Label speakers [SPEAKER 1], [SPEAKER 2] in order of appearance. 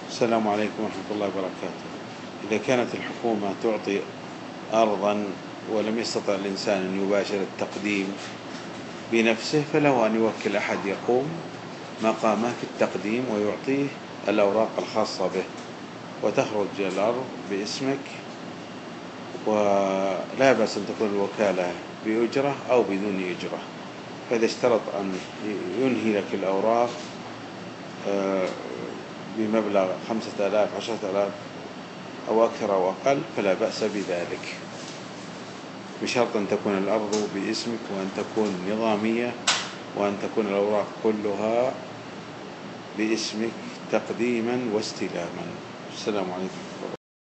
[SPEAKER 1] السلام عليكم ورحمة الله وبركاته. إذا كانت الحكومة تعطي أرضا ولم يستطع الإنسان أن يباشر التقديم بنفسه، فله أن يوكل أحد يقوم مقامه في التقديم ويعطيه الأوراق الخاصة به، وتخرج الأرض باسمك، ولا بأس أن تكون الوكالة بأجرة أو بدون أجرة. فإذا اشترط أن ينهي لك الأوراق بمبلغ 5000 10,000 أو أكثر أو أقل فلا بأس بذلك، بشرط أن تكون الأرض باسمك، وأن تكون نظامية، وأن تكون الأوراق كلها باسمك تقديما واستلاما. السلام عليكم.